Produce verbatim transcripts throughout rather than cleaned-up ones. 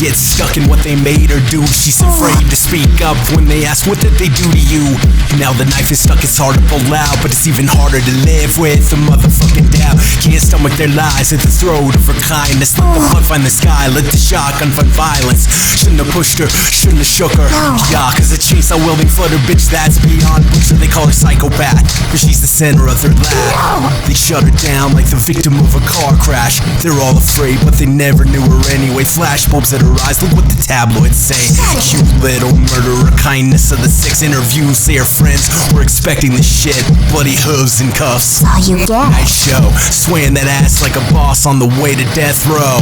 gets stuck in what they made her do. She's afraid to speak up when they ask what did they do to you. Now the knife is stuck, it's hard to pull out, but it's even harder to live with the motherfucking doubt. Can't stomach their lies at the throat of her kindness. Let the blood find the sky, let the shotgun find violence. Shouldn't have pushed her, shouldn't have shook her. Yeah, cause a chainsaw wielding flutter bitch that's beyond butcher. They call her psychopath, but she's the center of their lab. They shut her down like the victim of a car crash. They're all afraid, but they never knew her anyway. Flash bulbs at her eyes, look what the tabloids say. Cute little murderer, kindness of the six. Interviews say her friends were expecting the shit. Bloody hooves and cuffs. All you get. Nice show, swaying that ass like a boss on the way to death row.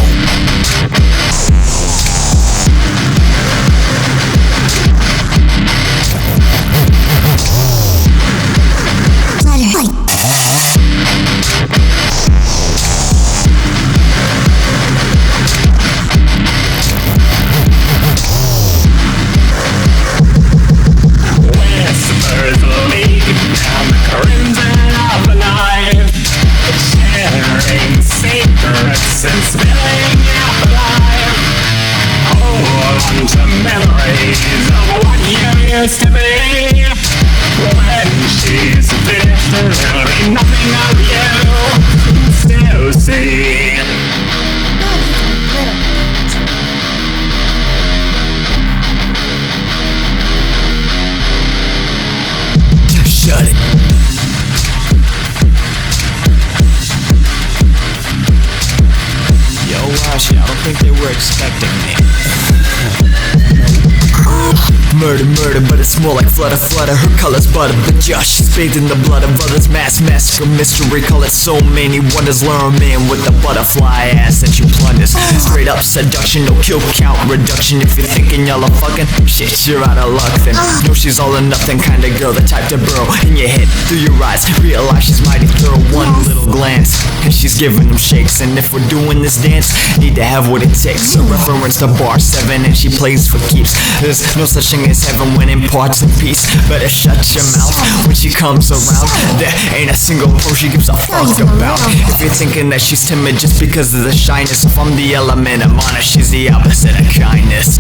And spilling out the life. Hold on to memories of what you used to be. When she's finished, there'll be nothing of you still see. Shut it. I don't think they were expecting me. Murder, murder, but it's more like flutter, flutter. Her color's butter, but just she's bathed in the blood of others. Mass massacre, mystery, call it so many wonders. Lure 'em in with the butterfly ass that you plunders. Straight up seduction, no kill count reduction. If you're thinking y'all are fucking, shit, you're out of luck then. No, she's all or nothing kind of girl, the type to burrow in your head, through your eyes. Realize she's mighty thorough, one little glance, and she's giving them shakes. And if we're doing this dance, need to have what it takes. A reference to bar seven, and she plays for keeps. There's no such thing as heaven when in parts and peace. Better shut your mouth when she comes around. There ain't a single pro she gives a fuck about. If you're thinking that she's timid just because of the shyness, if I'm the element of honor, she's the opposite of kindness.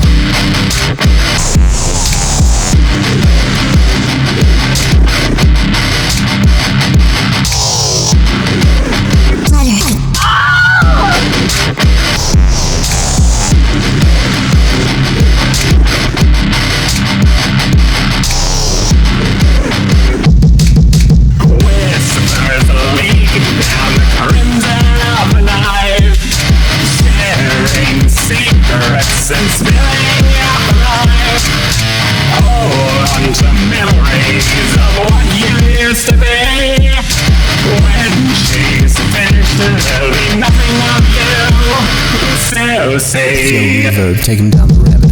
And spilling out the life. Hold on to memories of what you used to be. When she's finished, there'll be nothing of you. So say, Take him down the rabbit